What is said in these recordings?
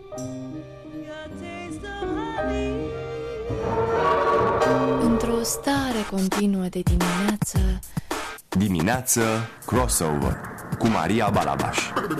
Într-o stare continuă de dimineață crossover cu Maria Balabaș.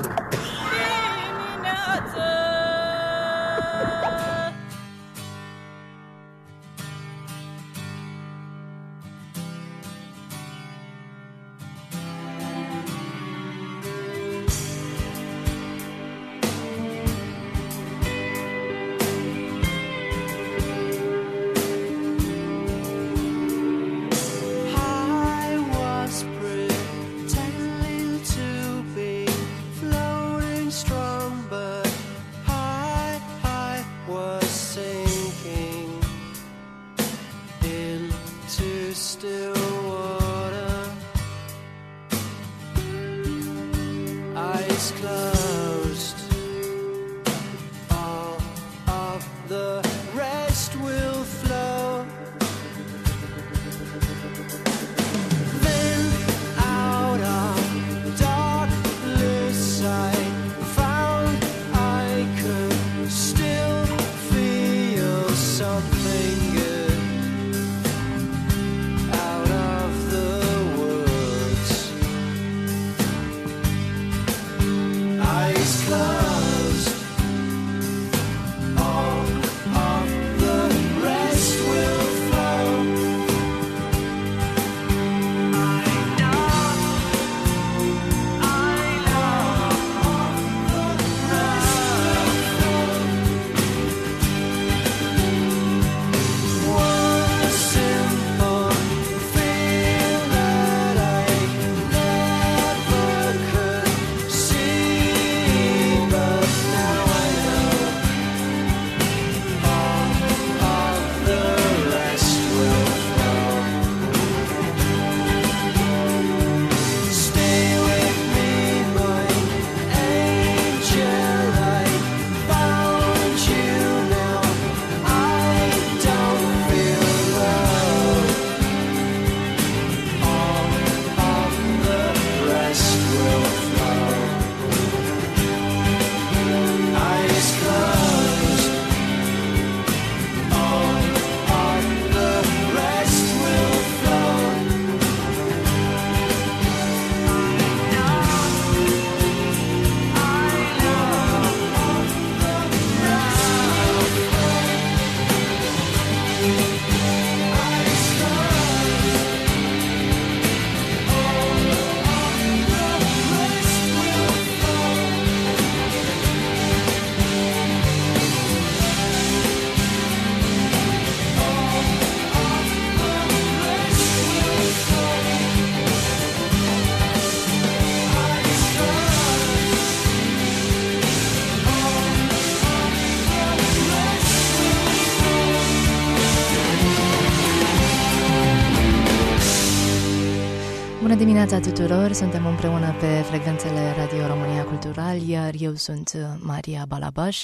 Bună dimineața tuturor, suntem împreună pe frecvențele Radio România Cultural, iar eu sunt Maria Balabaș,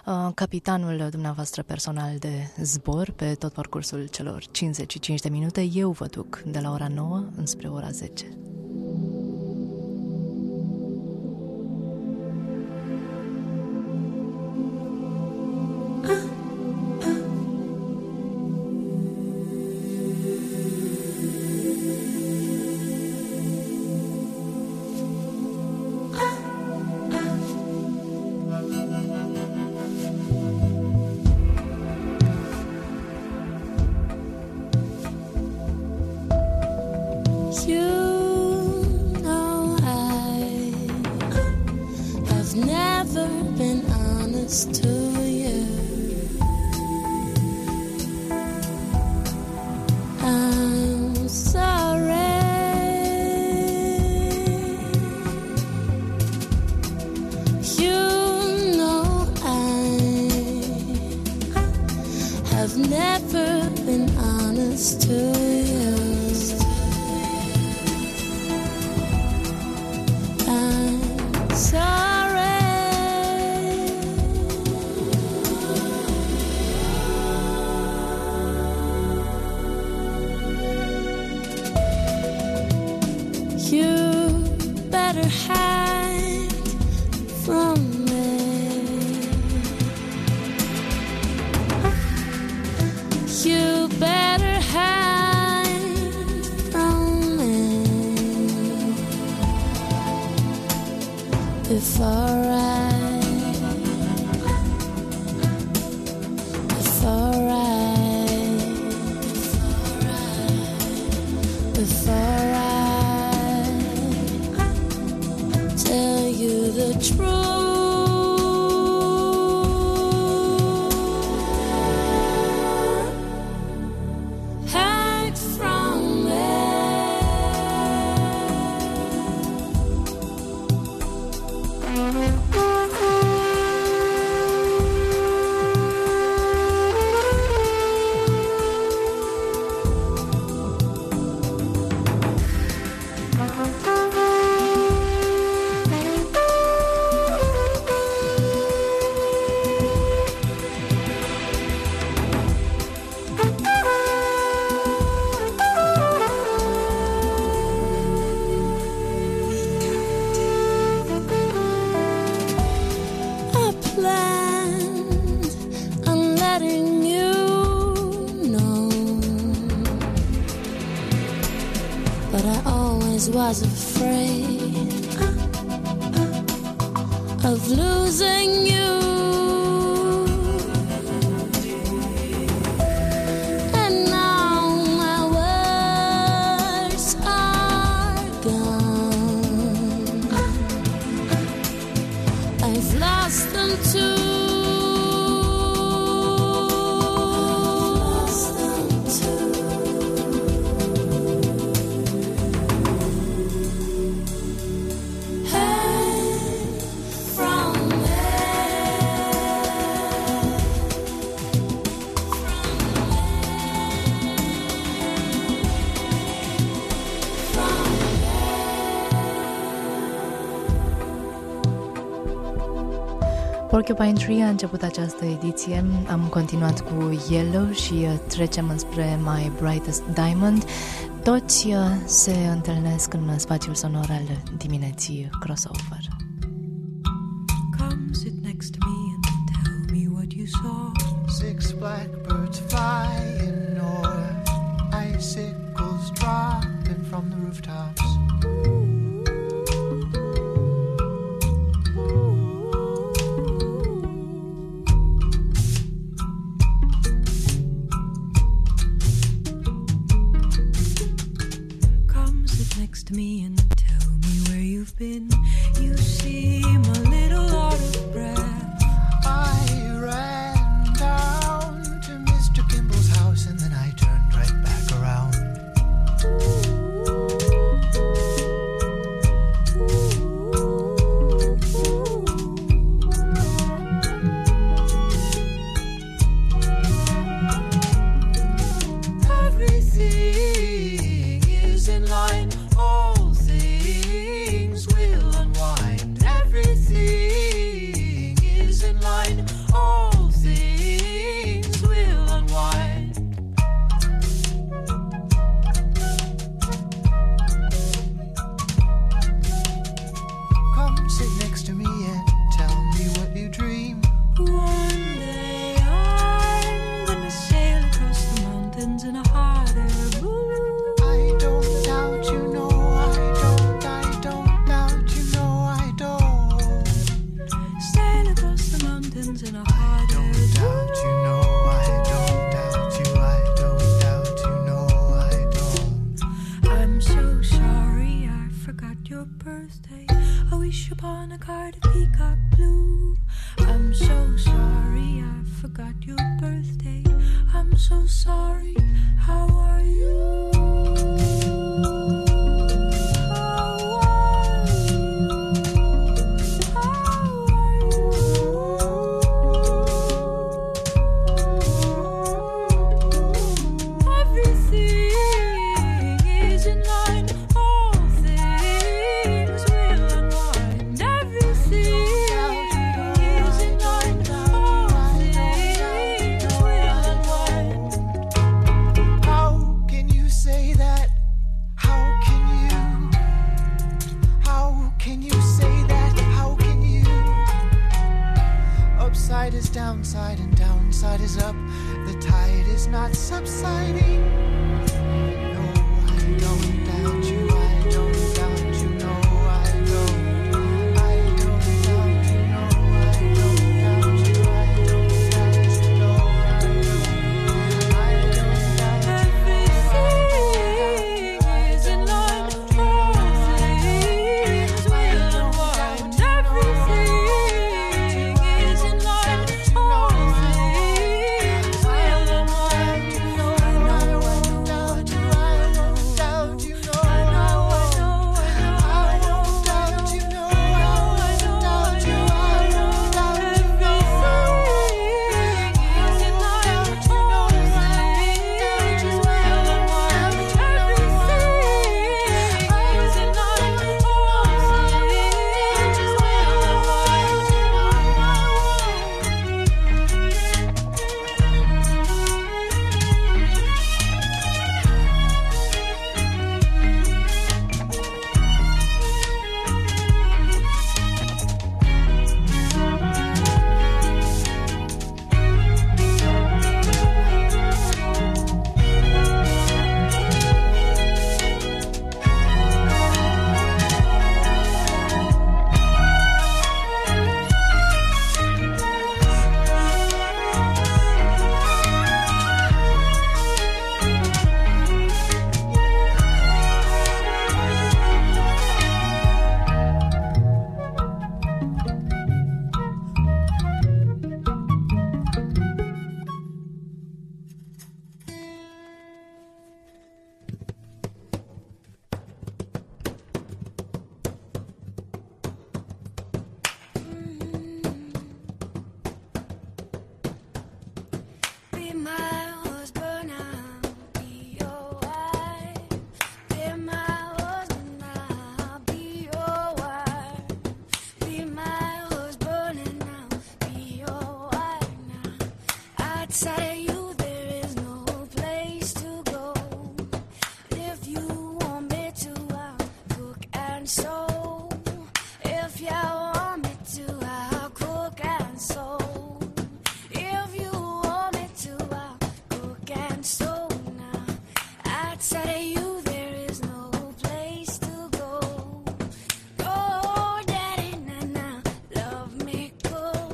capitanul dumneavoastră personal de zbor pe tot parcursul celor 55 de minute. Eu vă duc de la ora 9 înspre ora 10. It's alright. It's alright. It's alright. Tell you the truth. Was afraid of losing you, and now my words are gone. I've lost them too. Porcupine Tree a început această ediție, am continuat cu Yellow și trecem înspre My Brightest Diamond. Toți se întâlnesc în spațiul sonor al dimineții Crossover. Come sit next to me and tell me what you saw. 6 blackbirds flying north, icicles dropping from the rooftops. To me and tell me where you've been. You seem a little out of breath. I ran down to Mr. Kimball's house and then I turned right back around. Everything is in line. All things will unwind. Everything is in line. All things will unwind. Come sit next to me and tell me what you dream. One day I'm gonna sail across the mountains in a hot air balloon. I don't doubt you, no, I don't doubt you, no, I don't. Sail across the mountains in a hot air balloon. Doubt you, no, I don't doubt you, I don't doubt you, no, I don't. I'm so sorry I forgot your birthday. I wish upon a card of peacock blue. I'm so sorry I forgot your birthday. I'm so sorry. How are you? Downside and downside is up. The tide is not subsiding. No, I don't doubt you. I don't doubt you. No, I don't. I don't doubt you. Outside of you, there is no place to go. If you want me to, I'll cook and sew. If you want me to, I'll cook and sew. If you want me to, I'll cook and sew now. Outside of you, there is no place to go. Oh, Daddy, na-na, love me good.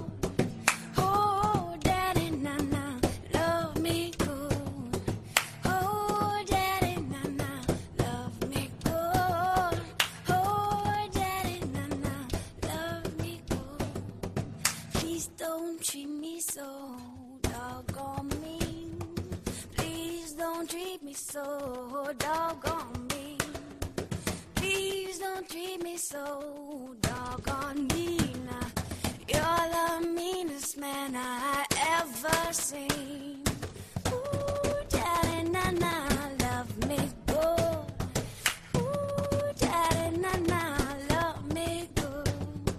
Oh, Daddy, na-na, love me good. Oh, Daddy, na-na, love me good. Oh, Daddy, na-na, love me good. Please don't treat me so doggone mean. Please don't treat me so doggone mean. Please don't treat me so doggone mean. You're the meanest man I ever seen. Ooh, Daddy, na-na, love me good. Ooh, Daddy, na-na, love me good.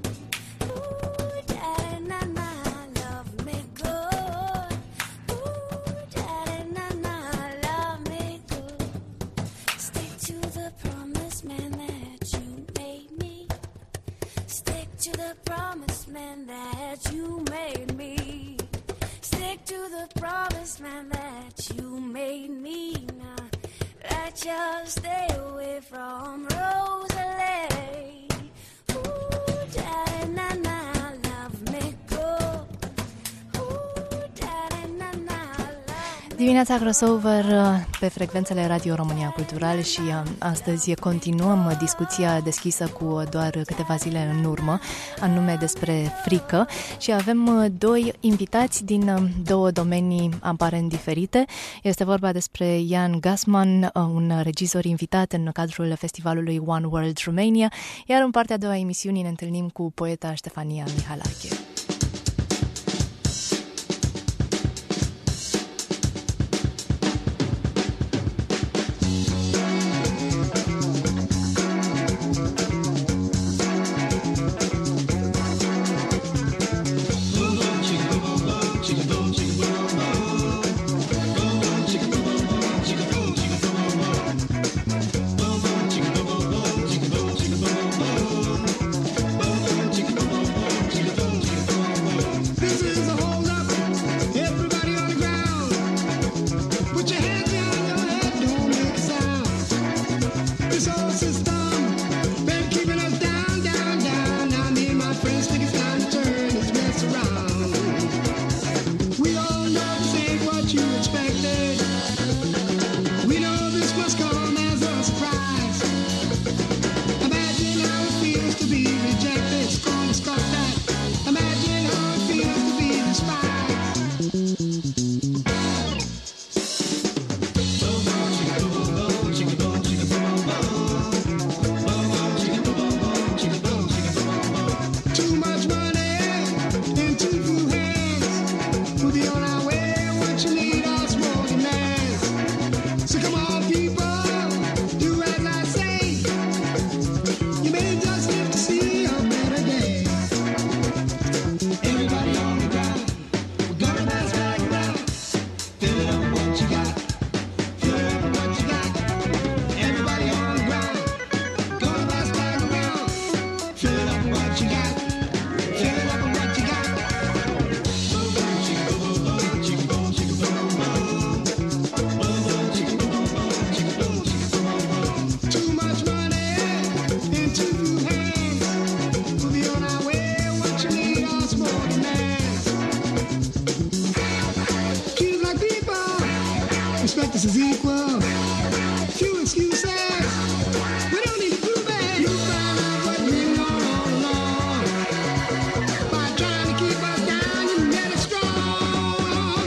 Ooh, Daddy, na-na, love me good. Ooh, Daddy, na-na, love me good. Stick to the promise, man, that you made me. Stick to the promise, man, that you made me. Stick to the promise, man, that you made me. Now that you'll stay away from Rosalie. Ooh, Daddy, na-na, love me good. Ooh, Daddy, na-na, love me. Dimineața crossover pe frecvențele Radio România Cultural și astăzi continuăm discuția deschisă cu doar câteva zile în urmă, anume despre frică, și avem doi invitați din două domenii aparent diferite. Este vorba despre Jan Gassman, un regizor invitat în cadrul festivalului One World Romania, iar în partea a doua a emisiunii ne întâlnim cu poeta Ștefania Mihalache. This is equal. Few excuses. We don't need to prove it. You found out what we know all along. By trying to keep us down, you made it strong.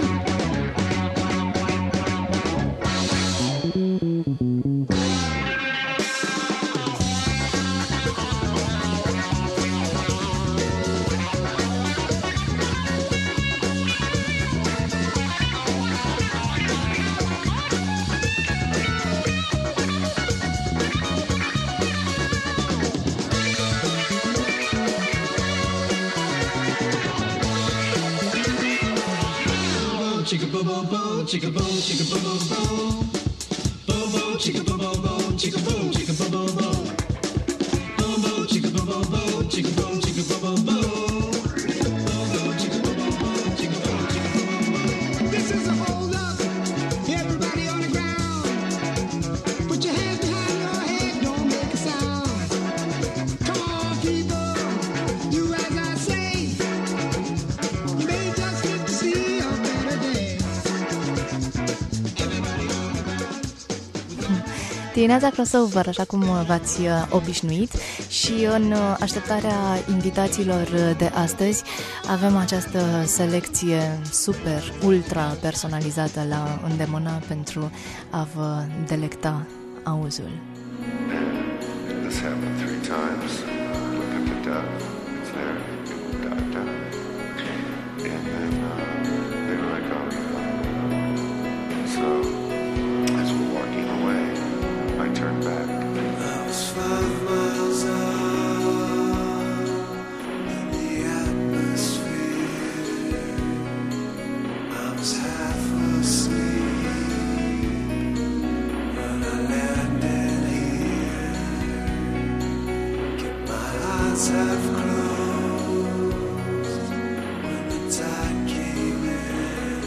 chicka bo bo bo, chicka bo bo bo. Bo bo chicka bo bo bo, chicka bo bo bo. Bo bo chicka bo bo bo, chicka bo bo bo. Bo bo chicka bo bo bo, chicka bo bo bo. This is a hold up. Everybody on the ground. Put your hands behind your head, don't make a sound. Come on, people, do as I say. You may just live to see a better day. Everybody on the ground. Dimineața crossover, așa cum v-ați obișnuit, și în așteptarea invitațiilor de astăzi avem această selecție super, ultra personalizată la îndemână pentru a vă delecta auzul. This happened 3 times. Look at the duck. It's there. Duck, duck. And then they were like, oh. So as we're walking away, I turned back. I was 5 miles out in the atmosphere. I was half asleep when I landed here. Kept my eyes half closed when the tide came in.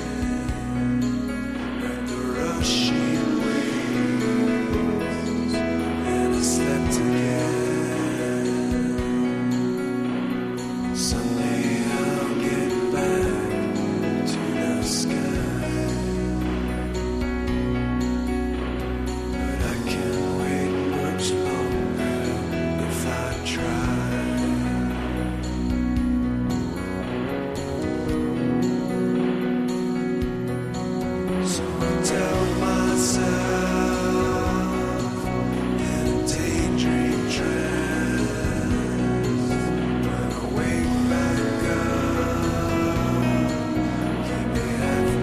Heard the rushing waves and I slept again. Someday I'll get back to the sky, but I can't wait much longer if I try. So I tell myself in a daydream trance, when I wake back up, give me half a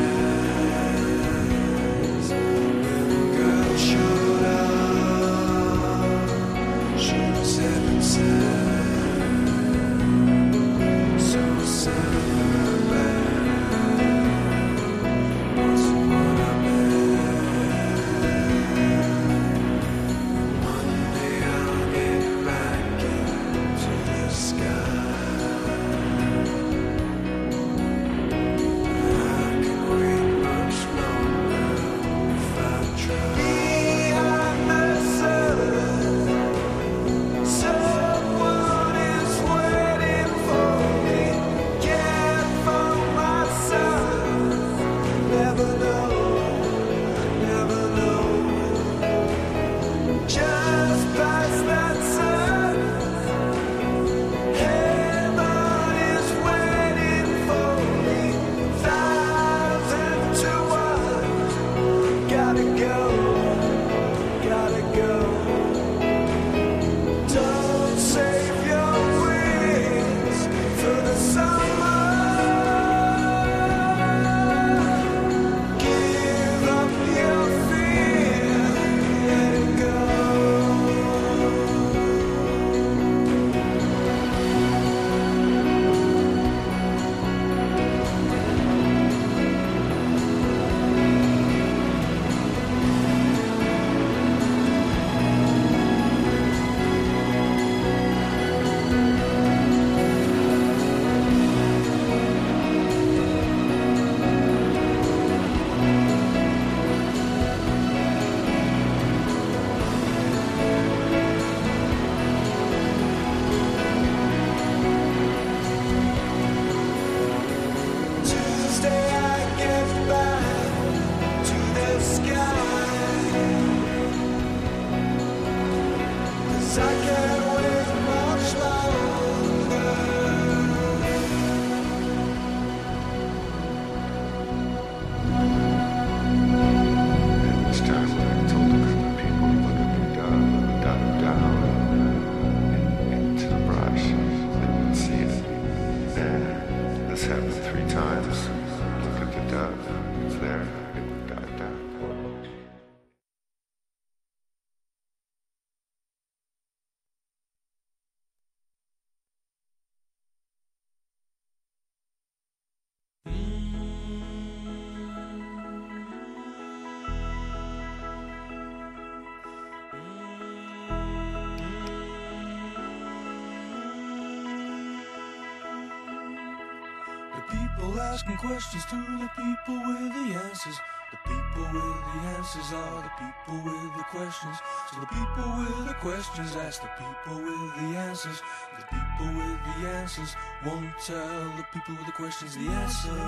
chance. When the girl showed up, she was heaven sent, so I sent her back. Wasn't what I meant. One day I'll get back into the sky. I can wait much longer if I try. Behind the sun, someone is waiting for me. Can't find myself. Never know, never know. Just past that sun, heaven is waiting for me. 1,000 to 1, gotta go, gotta go. Don't save your wings for the summer. Give up your fear, let it go. Tuesday I get back to the sky, 'cause I can't wait much longer. Each time I told a group of people to look at the duck, duck down into the brush, they would see it. And this happened 3 times. Look at the duck. It's there. Duck, duck. The people asking questions to the people with the answers. The people with the answers are the people with the questions. So the people with the questions ask the people with the answers. The people with the answers won't tell the people with the questions the answer.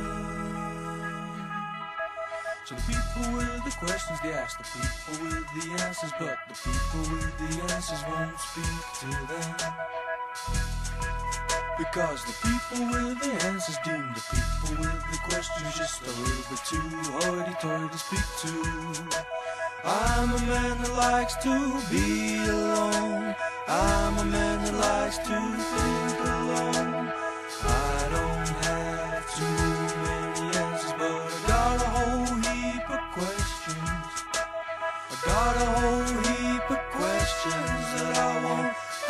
So the people with the questions, they ask the people with the answers, but the people with the answers won't speak to them. Because the people with the answers deem the people with the questions just a little bit too hoity-toity to speak to. I'm a man that likes to be alone. I'm a man that likes to think alone. I don't have too many answers, but I got a whole heap of questions. I got a whole heap of questions that I won't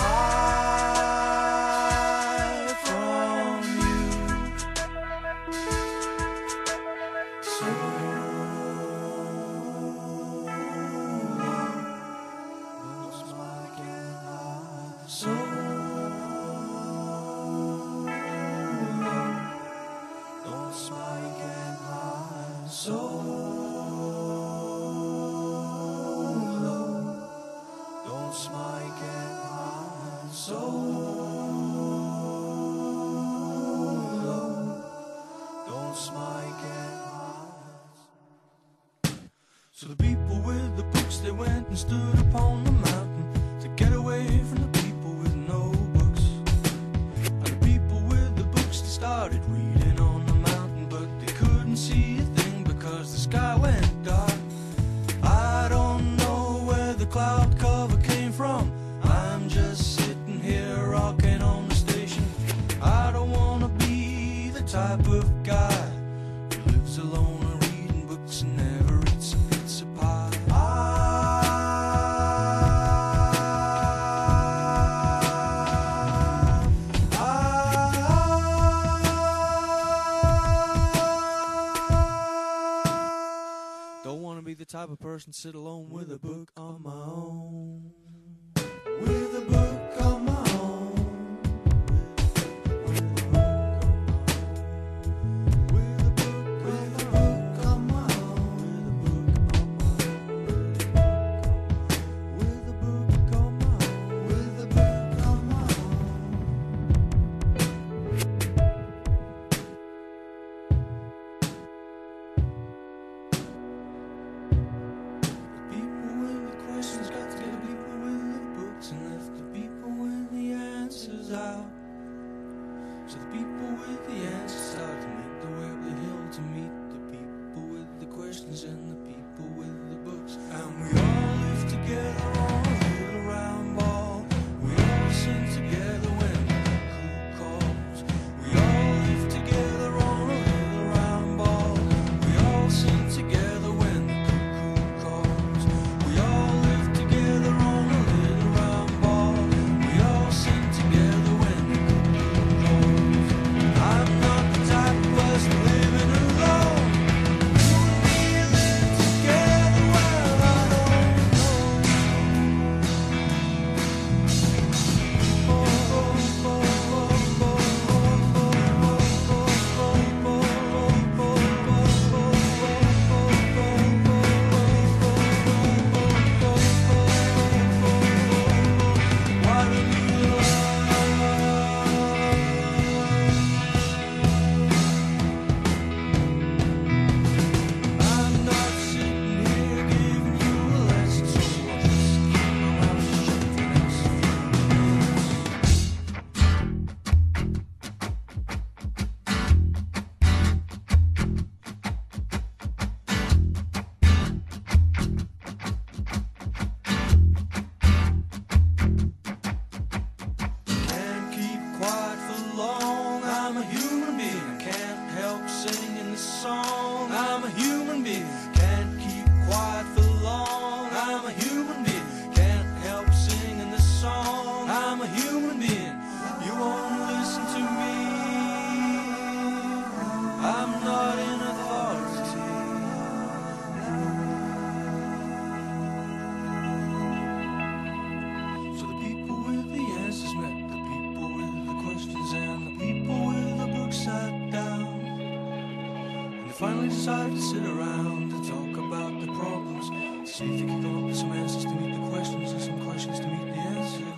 hide from you. So don't smile again. So don't smile again. So don't smile again. So don't smile again. So the people with the books, they went and stood upon the mountain to get away from the people with no books. And the people with the books, they started reading on the mountain, but they couldn't see a thing because the sky went dark. I don't know where the cloud cover came from. I'm just sitting here rocking on the station. I don't wanna be the type of guy who lives alone and reading books and never eats a pizza pie. Don't wanna be the type of person sit alone with a book on my own. With a book on my own. With a book on my own. With a book on my own. With a book on my own. The people with the questions got together, people with the books, and left the people finally decided to sit around and talk about the problems. See if they could come up with some answers to meet the questions and some questions to meet the answers.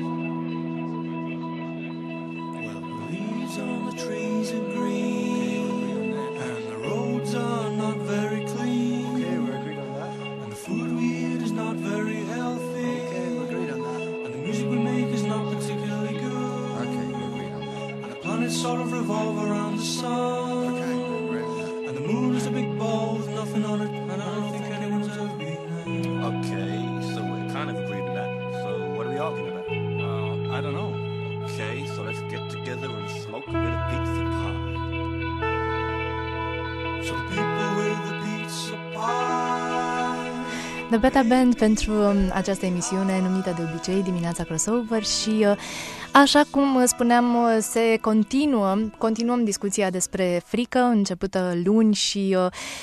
Well, the leaves on the trees are green, and the roads are not very clean. Okay, we're agreed on that. And the food we eat is not very healthy. Okay, we're agreed on that. And the music we make is not particularly good. Okay, we're agreed on that. And the planets sort of revolve around the sun. Okay, we're agreed on that. And the moon is a big ball with nothing on it. And I don't think anyone's ever been there. Okay, so we're kind of agreed on that. So what are we arguing about? I don't know. Okay, so let's get together and smoke a bit of pizza pie. So the people with the pizza pie. The Beta Band pentru această emisiune numită de obicei Dimineața Crossover și așa cum spuneam, se continuăm discuția despre frică, începută luni și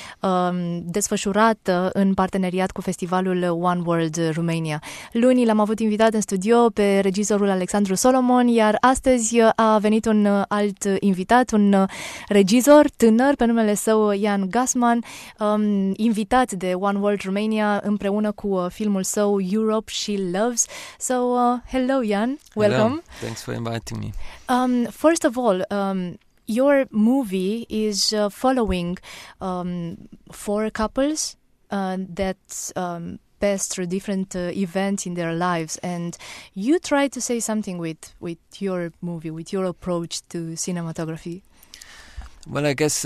desfășurată în parteneriat cu festivalul One World Romania. Luni l-am avut invitat în studio pe regizorul Alexandru Solomon, iar astăzi a venit un alt invitat, un regizor tânăr pe numele său Jan Gassman, invitat de One World Romania împreună cu filmul său Europe She Loves. So, hello Jan, welcome. Hello. Thanks for inviting me. First of all, your movie is following 4 couples that pass through different events in their lives, and you try to say something with your movie, with your approach to cinematography. Well, I guess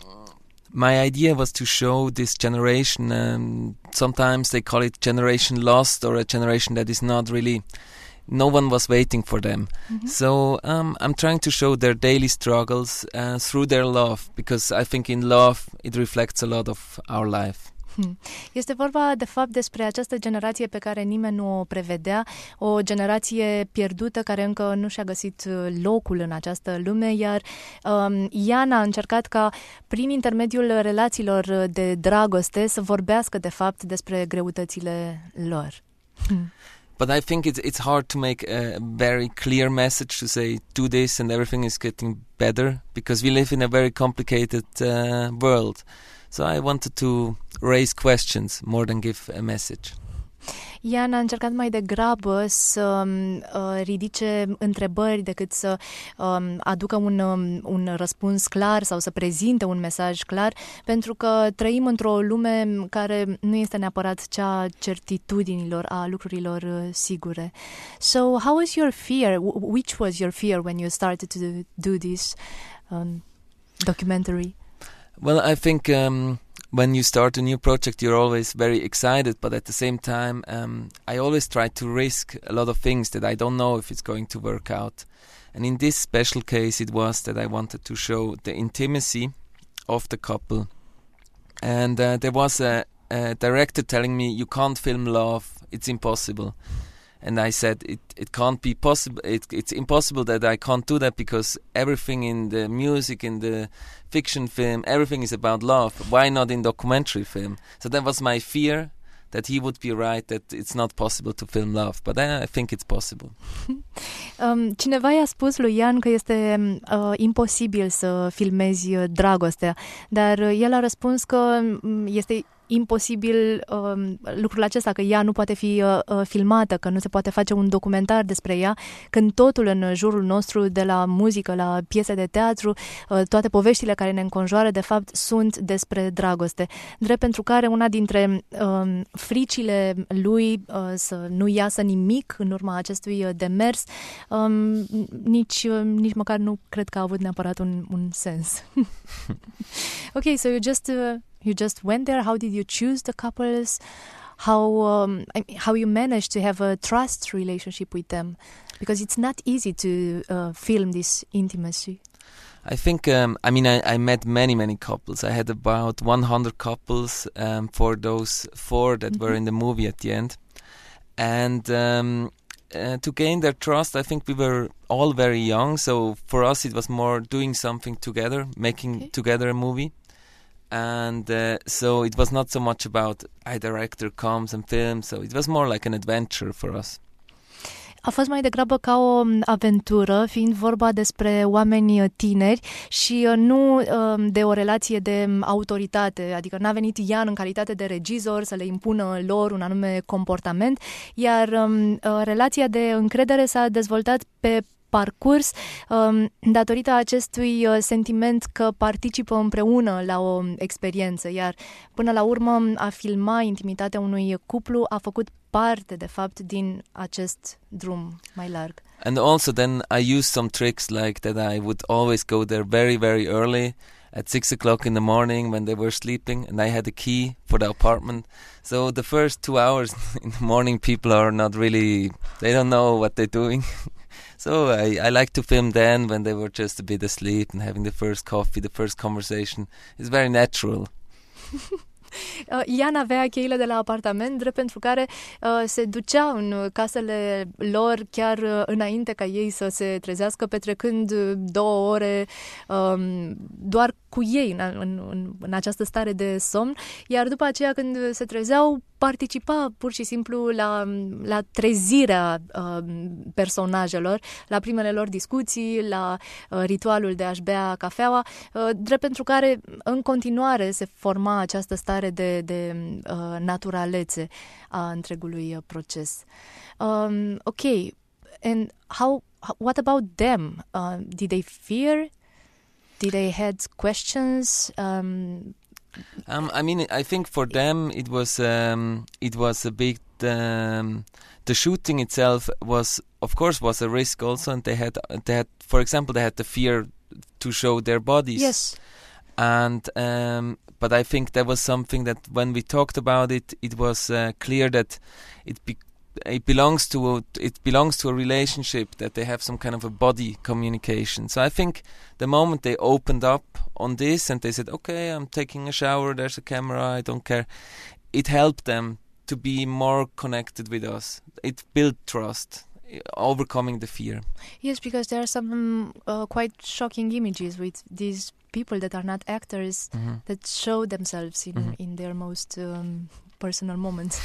my idea was to show this generation. Sometimes they call it generation lost, or a generation that is not really. No one was waiting for them. Mm-hmm. So I'm trying to show their daily struggles through their love, because I think in love it reflects a lot of our life. Este vorba de fapt despre această generație pe care nimeni nu o prevedea, o generație pierdută care încă nu și-a găsit locul în această lume, iar Jan a încercat ca prin intermediul relațiilor de dragoste să vorbească de fapt despre greutățile lor. But I think it's hard to make a very clear message to say, do this and everything is getting better, because we live in a very complicated world. So I wanted to raise questions more than give a message. Jan a încercat mai degrabă să ridice întrebări decât să aducă un răspuns clar sau să prezinte un mesaj clar, pentru că trăim într-o lume care nu este neapărat cea certitudinilor, a lucrurilor sigure. So how was your fear? Which was your fear when you started to do this documentary? Well, I think when you start a new project, you're always very excited, but at the same time, I always try to risk a lot of things that I don't know if it's going to work out. And in this special case, it was that I wanted to show the intimacy of the couple. And there was a director telling me, you can't film love, it's impossible. And I said, it can't be possible. It's impossible that I can't do that, because everything in the music, in the fiction film, everything is about love. Why not in documentary film? So that was my fear, that he would be right, that it's not possible to film love. But I think it's possible. Cineva i-a spus lui Jan că este imposibil să filmezi dragostea, dar el a răspuns că este imposibil lucrul acesta, că ea nu poate fi filmată, că nu se poate face un documentar despre ea, când totul în jurul nostru, de la muzică la piese de teatru, toate poveștile care ne înconjoară, de fapt, sunt despre dragoste. Drept pentru care una dintre fricile lui să nu iasă nimic în urma acestui demers, nici măcar nu cred că a avut neapărat un sens. Okay, so you just went there. How did you choose the couples? How you managed to have a trust relationship with them? Because it's not easy to film this intimacy. I think, I met many couples. I had about 100 couples for those 4 that were in the movie at the end. And to gain their trust, I think we were all very young. So for us, it was more doing something together, making together a movie. And so it was not so much about a director comes and films. So it was more like an adventure for us. A fost mai degrabă ca o aventură, fiind vorba despre oameni tineri și nu de o relație de autoritate, adică n-a venit Ian în calitate de regizor să le impună lor un anume comportament, iar relația de încredere s-a dezvoltat pe parcurs datorită acestui sentiment că participă împreună la o experiență, iar până la urmă a filma intimitatea unui cuplu a făcut parte, de fapt, din acest drum mai larg. And also then I used some tricks like that I would always go there very, very early at 6 o'clock in the morning when they were sleeping, and I had a key for the apartment. So the first 2 hours in the morning people are not really, they don't know what they're doing. So I like to film then when they were just a bit asleep and having the first coffee, the first conversation. It's very natural. Ian avea cheile de la apartament, drept pentru care se ducea în casele lor chiar înainte ca ei să se trezească, petrecând 2 ore doar cu ei în această stare de somn, iar după aceea când se trezeau participa pur și simplu la trezirea personajelor, la primele lor discuții, la ritualul de a-și bea cafeaua, drept pentru care în continuare se forma această stare de naturalețe a întregului proces. Ok, and what about them? Did they fear? Did they had questions? I mean, I think for them it was a big. The shooting itself was, of course, was a risk also, and they had, for example, they had the fear to show their bodies. Yes. And but I think that was something that when we talked about it, it was clear that it belongs to a relationship, that they have some kind of a body communication. So I think the moment they opened up on this and they said, okay, I'm taking a shower, there's a camera, I don't care, it helped them to be more connected with us. It built trust, overcoming the fear. Yes, because there are some quite shocking images with these people that are not actors, that show themselves in their most personal moments.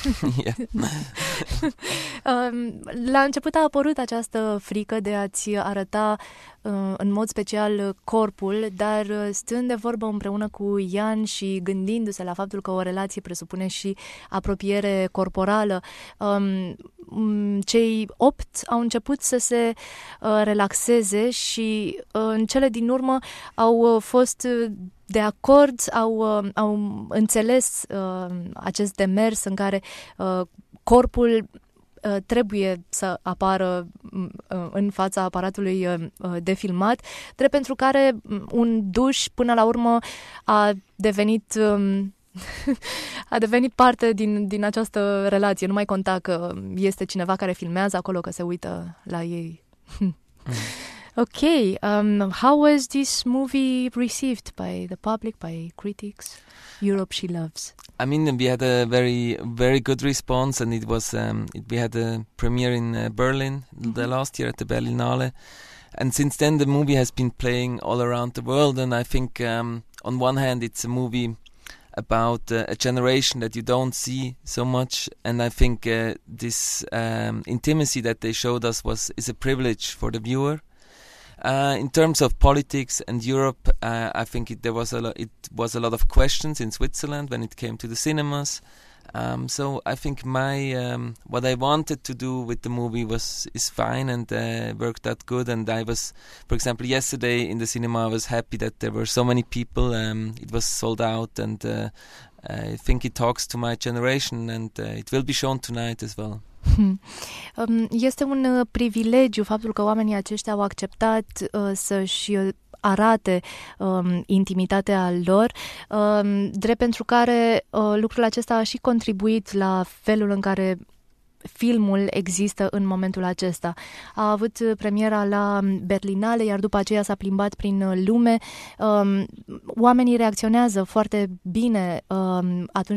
La început a apărut această frică de a-ți arăta în mod special corpul, dar stând de vorbă împreună cu Ian și gândindu-se la faptul că o relație presupune și apropiere corporală, cei 8 au început să se relaxeze și în cele din urmă au fost de acord, au înțeles acest demers în care corpul trebuie să apară în fața aparatului de filmat, drept pentru care un duș până la urmă a devenit parte din această relație. Nu mai conta că este cineva care filmează acolo, că se uită la ei. Okay, how was this movie received by the public, by critics? Europe She Loves. I mean, we had a very, very good response, and it was we had a premiere in Berlin the last year at the Berlinale, and since then the movie has been playing all around the world. And I think on one hand it's a movie about a generation that you don't see so much, and I think this intimacy that they showed us is a privilege for the viewer. In terms of politics and Europe, I think there was a lot of questions in Switzerland when it came to the cinemas. So I think what I wanted to do with the movie is fine and worked out good. And I was, for example, yesterday in the cinema, I was happy that there were so many people. It was sold out, and I think it talks to my generation, and it will be shown tonight as well. Este un privilegiu faptul că oamenii aceștia au acceptat să-și arate intimitatea lor, drept pentru care lucrul acesta a și contribuit la felul în care filmul există în momentul acesta. A avut premiera la Berlinale, iar după aceea s-a plimbat prin lume. Oamenii reacționează foarte bine atunci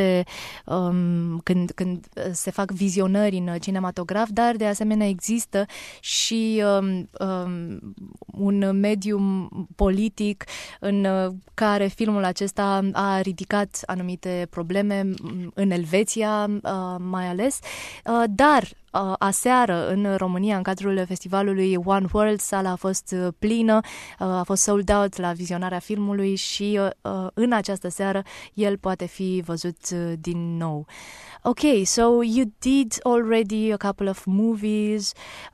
când se fac vizionări în cinematograf, dar de asemenea există și un medium politic în care filmul acesta a ridicat anumite probleme în Elveția mai ales. Dar aseară în România, în cadrul festivalului One World, sala a fost plină, a fost sold out la vizionarea filmului și în această seară el poate fi văzut din nou. Okay, so you did already a couple of movies.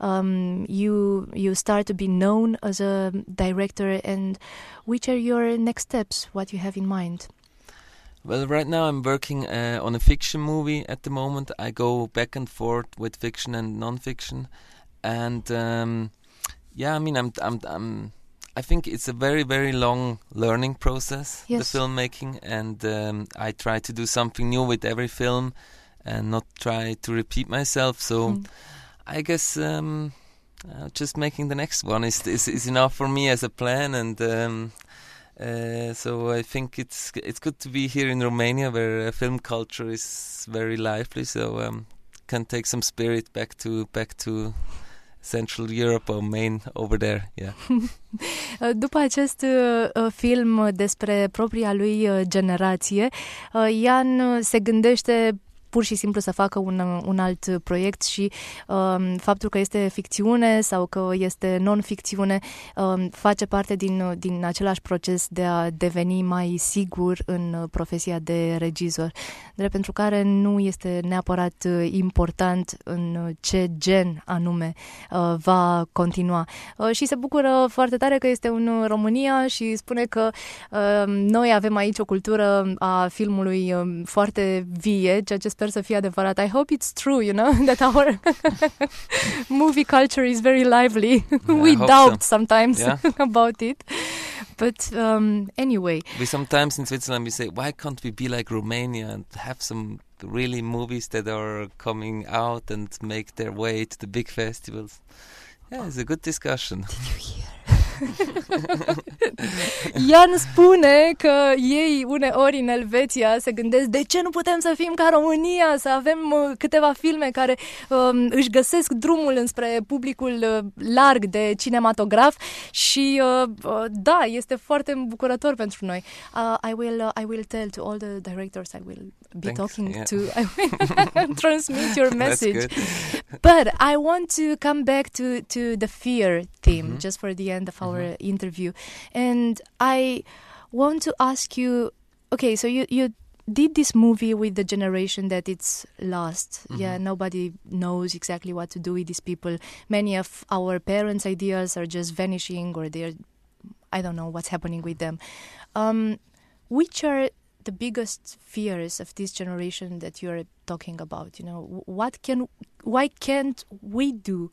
You start to be known as a director, and which are your next steps? What you have in mind? Well, right now I'm working on a fiction movie at the moment. I go back and forth with fiction and non-fiction, and I mean, I think it's a very, very long learning process, the filmmaking, and I try to do something new with every film, and not try to repeat myself. So, I guess just making the next one is enough for me as a plan, and. So I think it's good to be here in Romania, where film culture is very lively. So can take some spirit back to Central Europe or Maine over there. Yeah. După acest film despre propria lui generație, Ian se gândește pur și simplu să facă un alt proiect și faptul că este ficțiune sau că este non-ficțiune face parte din același proces de a deveni mai sigur în profesia de regizor, drept pentru care nu este neapărat important în ce gen anume va continua. Și se bucură foarte tare că este în România și spune că noi avem aici o cultură a filmului foarte vie, ceea ce sper să fie adevărat. I hope it's true, you know, that our movie culture is very lively. We doubt sometimes about it. But anyway. We sometimes in Switzerland we say, why can't we be like Romania and have some really movies that are coming out and make their way to the big festivals? Yeah, it's a good discussion. Did you hear? Ian spune că ei uneori în Elveția se gândesc de ce nu putem să fim ca România, să avem câteva filme care își găsesc drumul înspre publicul larg de cinematograf și da, este foarte îmbucurător pentru noi. I will tell to all the directors I will be talking to. I will transmit your message. But I want to come back to the fear theme just for the end of our interview, and I want to ask you, okay, so you did this movie with the generation that it's lost. Yeah, nobody knows exactly what to do with these people. Many of our parents' ideas are just vanishing, or I don't know what's happening with them. Which are the biggest fears of this generation that you're talking about? You know, why can't we do?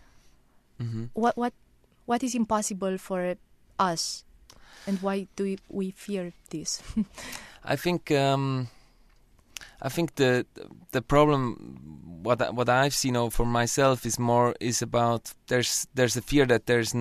What is impossible for us, and why do we fear this? I think the problem, what I've seen for myself is about there's a fear that there's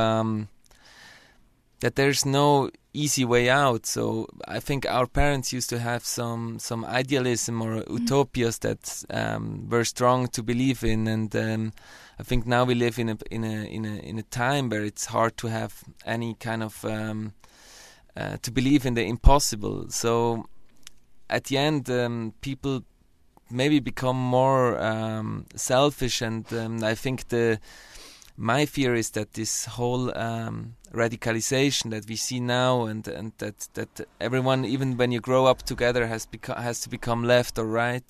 no easy way out. So I think our parents used to have some idealism or utopias that were strong to believe in, and I think now we live in a time where it's hard to have any kind of to believe in the impossible. So at the end, people maybe become more selfish, and I think my fear is that this whole radicalization that we see now, and that everyone, even when you grow up together, has to become left or right,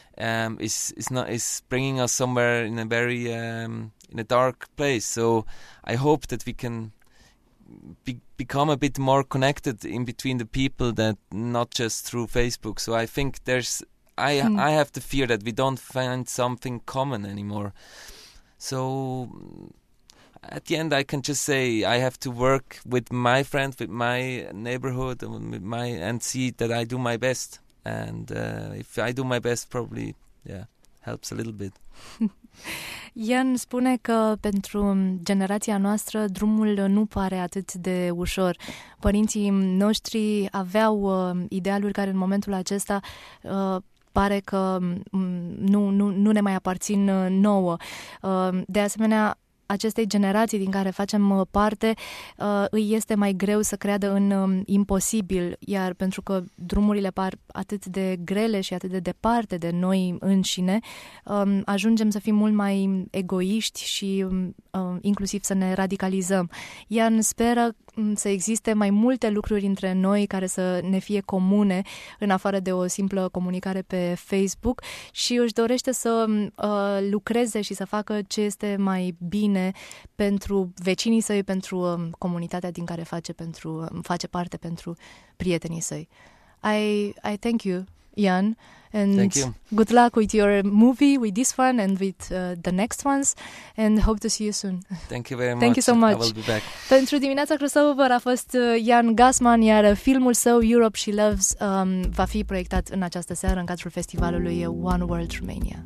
is bringing us somewhere in a very in a dark place. So I hope that we can become a bit more connected in between the people, that not just through Facebook. So I think I have the fear that we don't find something common anymore. So at the end, I can just say I have to work with my friends, with my neighborhood, and see that I do my best. And if I do my best, probably helps a little bit. Ian spune că pentru generația noastră drumul nu pare atât de ușor. Părinții noștri aveau idealuri care în momentul acesta pare că nu ne mai aparțin nouă. De asemenea, acestei generații din care facem parte îi este mai greu să creadă în imposibil, iar pentru că drumurile par atât de grele și atât de departe de noi înșine, ajungem să fim mult mai egoiști și inclusiv să ne radicalizăm. Ian speră să existe mai multe lucruri între noi care să ne fie comune în afară de o simplă comunicare pe Facebook și își dorește să lucreze și să facă ce este mai bine pentru vecinii săi, pentru comunitatea din care face parte, pentru prietenii săi. I thank you, Jan, and Thank you. good luck with your movie, with this one and with the next ones, and hope to see you soon. Thank you very much. Thank you so much. I will be back. Pentru dimineața crossover a fost Jan Gassman, iar filmul său Europe She Loves va fi proiectat în această seară în cadrul festivalului One World Romania.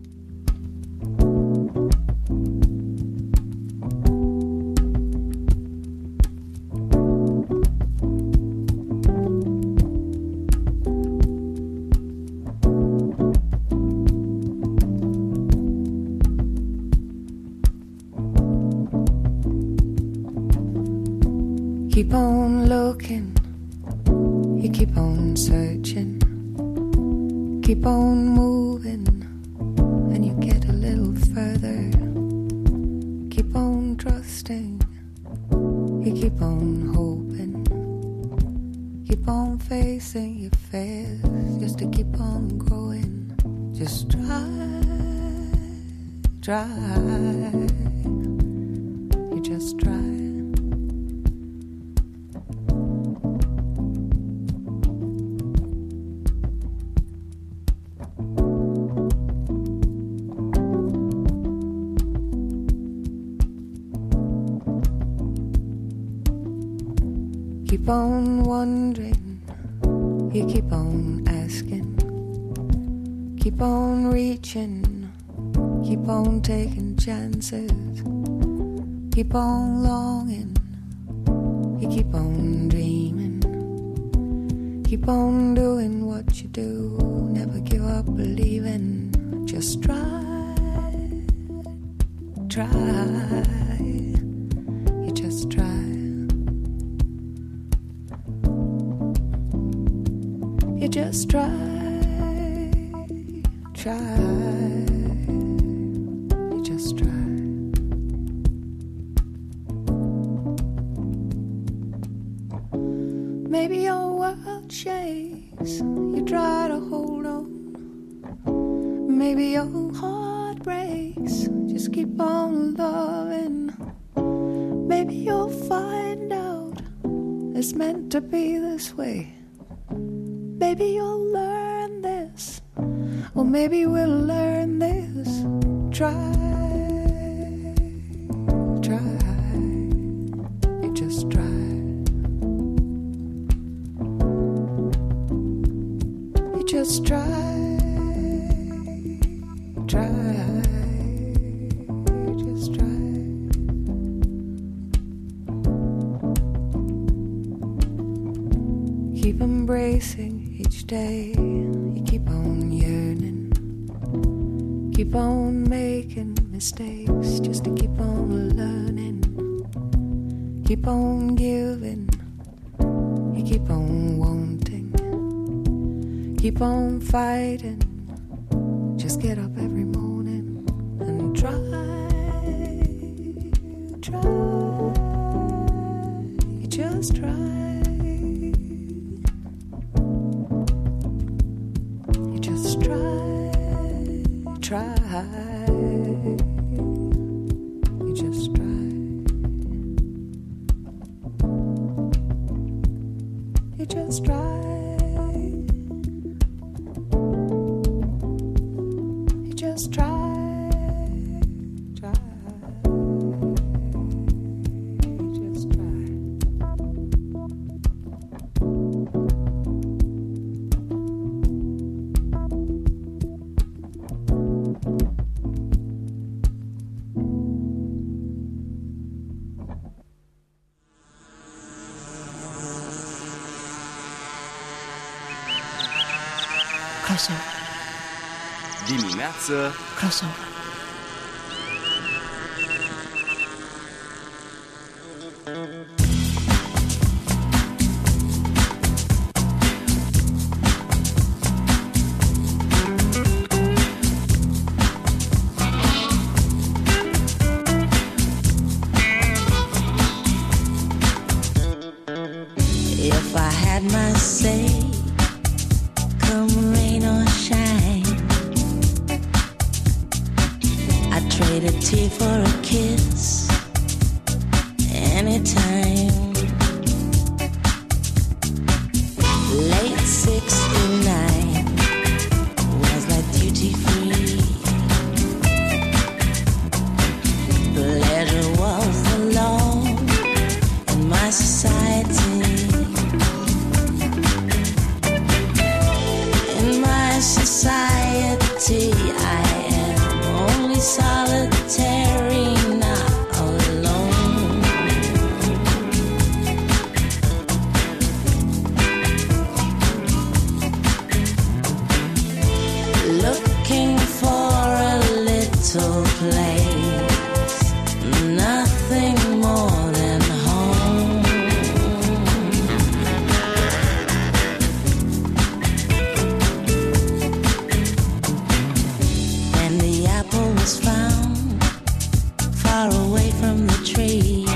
Keep on looking, you keep on searching, keep on moving, and you get a little further. Keep on trusting, you keep on hoping, keep on facing your fears, just to keep on growing. Just try, you just try. Keep on wondering, you keep on asking, keep on reaching, keep on taking chances, keep on longing, you keep on dreaming, keep on doing what you do, never give up believing, just try, you just try. You just try, you just try. Maybe your world shakes, you try to hold on. Maybe your heart breaks, just keep on loving. Maybe you'll find out it's meant to be this way. Maybe you'll learn this, or maybe we'll learn this. Try, you just try. You just try, you just try. Keep embracing each day, you keep on yearning, keep on making mistakes just to keep on learning, keep on giving, you keep on wanting, keep on fighting, just get up every morning and try, you just try. Try, you just try, you just try, you just try, you just try. Crossover. Dimineață Crossover. If I had my say, come rain or shine, I'd trade a tear for a kiss anytime. Late 69 was like duty free. Pleasure was the law in my society. In my society, I am only solitary, not alone. Looking for a little place, nothing more than home. When the apple was found far away from the tree,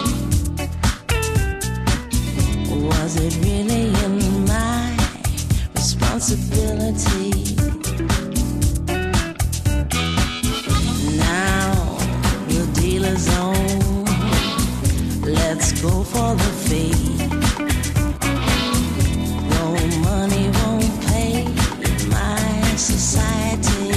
was it really in my responsibility? Now the dealer's own, let's go for the fee. Though money won't pay my society,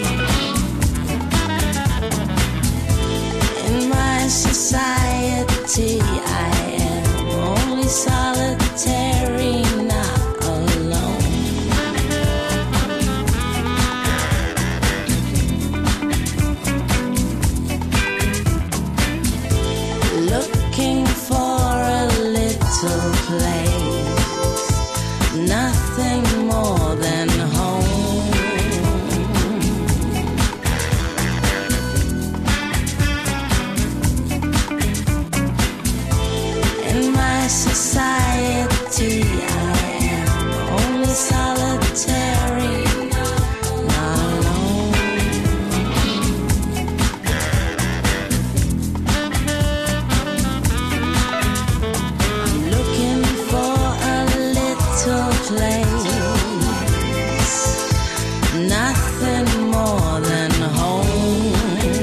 in my society I am only solitary, not alone. Looking for a little place, nothing more than home. In my society, I am only solitary, not alone. Looking for a little place, nothing more than home.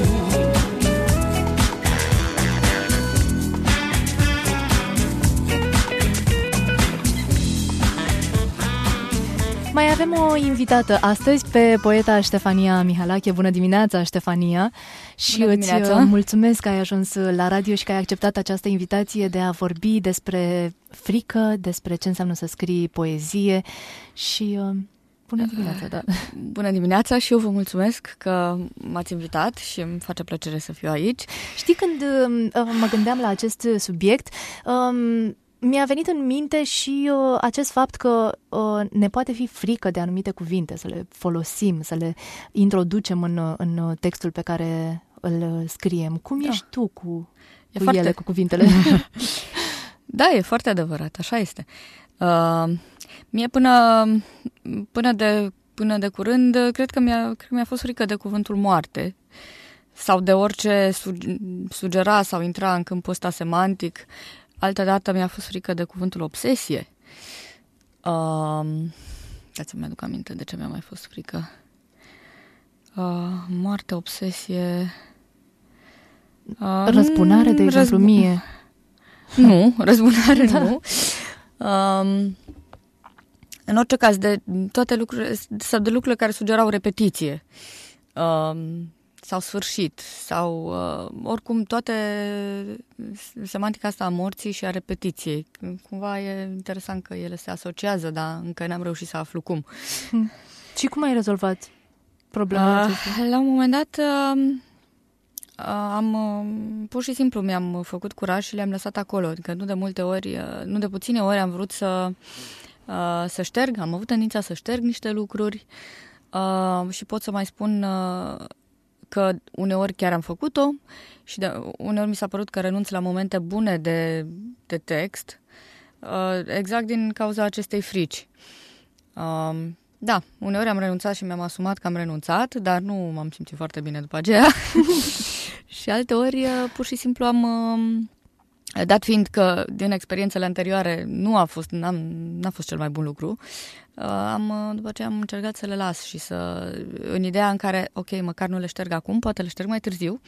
Mai avem o invitată astăzi pe poeta Ștefania Mihalache. Bună dimineața, Ștefania! Și Bună îți dimineața. mulțumesc că ai ajuns la radio și că ai acceptat această invitație de a vorbi despre frică, despre ce înseamnă să scrii poezie și... Bună dimineața, da. Bună dimineața și eu vă mulțumesc că m-ați invitat și îmi face plăcere să fiu aici. Știi, când mă gândeam la acest subiect, mi-a venit în minte și acest fapt că ne poate fi frică de anumite cuvinte, să le folosim, să le introducem în textul pe care îl scriem. Cum ești tu cu ele, cu cuvintele? Da, e foarte adevărat, așa este. Mie până de curând, cred că mi-a fost frică de cuvântul moarte sau de orice sugera sau intra în câmpul ăsta semantic. Altădată mi-a fost frică de cuvântul obsesie. Dați să-mi aduc aminte de ce mi-a mai fost frică. Moarte, obsesie... Răzbunare, de exemplu, mie. Nu, răzbunare nu. În orice caz, de toate lucrurile, sau de lucrurile care sugerau repetiție, sau sfârșit, sau oricum toate semantica asta a morții și a repetiției. Cumva e interesant că ele se asociază, dar încă n-am reușit să aflu cum. Și cum ai rezolvat problema aceasta? La un moment dat pur și simplu mi-am făcut curaj și le-am lăsat acolo. Adică nu de puține ori am vrut să șterg, am avut tendința să șterg niște lucruri și pot să mai spun că uneori chiar am făcut-o și uneori mi s-a părut că renunț la momente bune de text, exact din cauza acestei frici. Da, uneori am renunțat și mi-am asumat că am renunțat, dar nu m-am simțit foarte bine după aceea. Și alteori pur și simplu am... Dat fiind că din experiențele anterioare n-a fost cel mai bun lucru, după aceea am încercat să le las și în ideea în care, ok, măcar nu le șterg acum, poate le șterg mai târziu.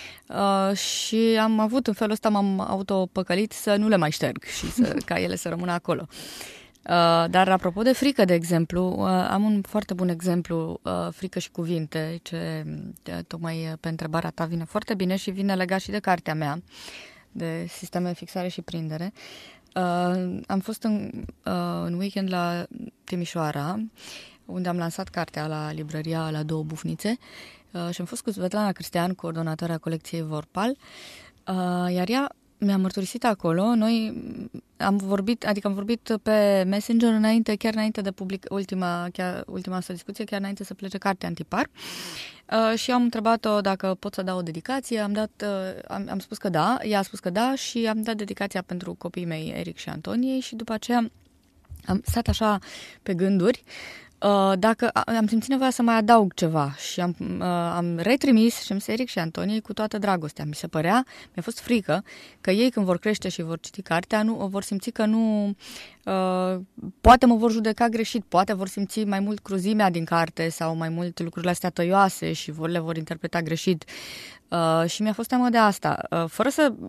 Și am avut, în felul ăsta m-am autopăcălit să nu le mai șterg și ca ele să rămână acolo. Dar apropo de frică, de exemplu, am un foarte bun exemplu, Frică și cuvinte, ce tocmai pe întrebarea ta vine foarte bine și vine legat și de cartea mea, de sisteme de fixare și prindere. Am fost în weekend la Timișoara, unde am lansat cartea la librăria La Două Bufnițe și am fost cu Svetlana Cristian, coordonatoarea colecției Vorpal, iar ea mi-a mărturisit acolo. Noi am vorbit pe Messenger chiar înainte de ultima noastră discuție, chiar înainte să plece cartea în tipar. Și am întrebat-o dacă pot să dau o dedicație. Am spus că da, ea a spus că da și am dat dedicația pentru copiii mei, Eric și Antoniei, și după aceea am stat așa pe gânduri dacă am simțit nevoia să mai adaug ceva și am retrimis și am zis Eric și Antoniei cu toată dragostea. Mi se părea, mi-a fost frică că ei când vor crește și vor citi cartea, vor simți că nu... poate mă vor judeca greșit, poate vor simți mai mult cruzimea din carte sau mai mult lucrurile astea tăioase și le vor interpreta greșit. Și mi-a fost teamă de asta. Fără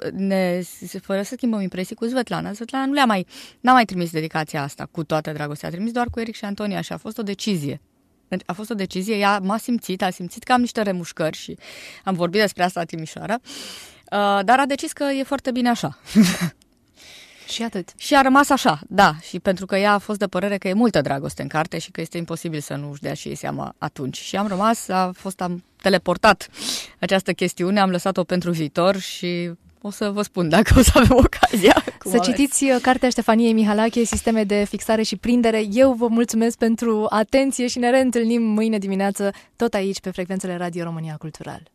să schimbăm impresii cu Svetlana. Svetlana n-a mai trimis dedicația asta cu toată dragostea. A trimis doar cu Eric și Antonia și a fost o decizie. A fost o decizie, ea a simțit că am niște remușcări și am vorbit despre asta la Timișoara, dar a decis că e foarte bine așa. Și atât. Și a rămas așa, da. Și pentru că ea a fost de părere că e multă dragoste în carte și că este imposibil să nu își dea și ei seama atunci. Și am rămas, am teleportat această chestiune, am lăsat-o pentru viitor și o să vă spun dacă o să avem ocazia. Să citiți cartea Ștefaniei Mihalache, Sisteme de fixare și prindere. Eu vă mulțumesc pentru atenție și ne reîntâlnim mâine dimineață tot aici pe frecvențele Radio România Cultural.